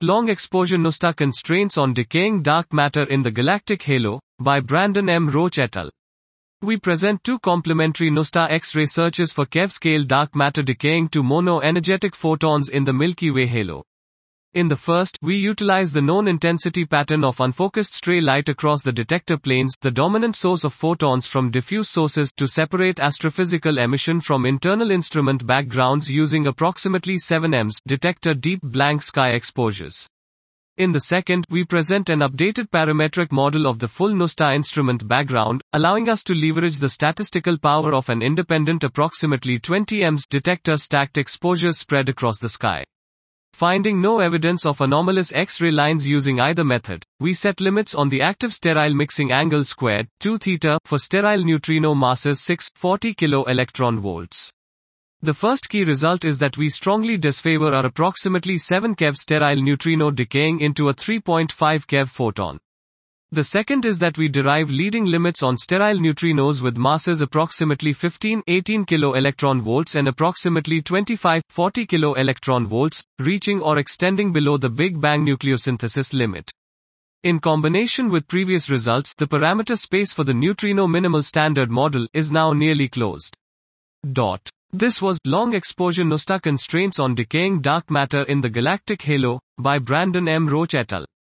Long Exposure Nusta Constraints on Decaying Dark Matter in the Galactic Halo, by Brandon M. Roach et al. We present two complementary Nusta X-ray searches for Kev-scale dark matter decaying to mono-energetic photons in the Milky Way halo. In the first, we utilize the known intensity pattern of unfocused stray light across the detector planes, the dominant source of photons from diffuse sources, to separate astrophysical emission from internal instrument backgrounds using approximately 7 EMS detector deep blank sky exposures. In the second, we present an updated parametric model of the full Nusta instrument background, allowing us to leverage the statistical power of an independent approximately 20 EMS detector stacked exposures spread across the sky. Finding no evidence of anomalous X-ray lines using either method, we set limits on the active sterile mixing angle squared, 2 theta, for sterile neutrino masses 640 kV. The first key result is that we strongly disfavor our approximately 7 keV sterile neutrino decaying into a 3.5 keV photon. The second is that we derive leading limits on sterile neutrinos with masses approximately 15-18 kV and approximately 25-40 kV, reaching or extending below the Big Bang nucleosynthesis limit. In combination with previous results, the parameter space for the neutrino minimal standard model is now nearly closed. This was Long Exposure Nusta Constraints on Decaying Dark Matter in the Galactic Halo, by Brandon M. Roach et al.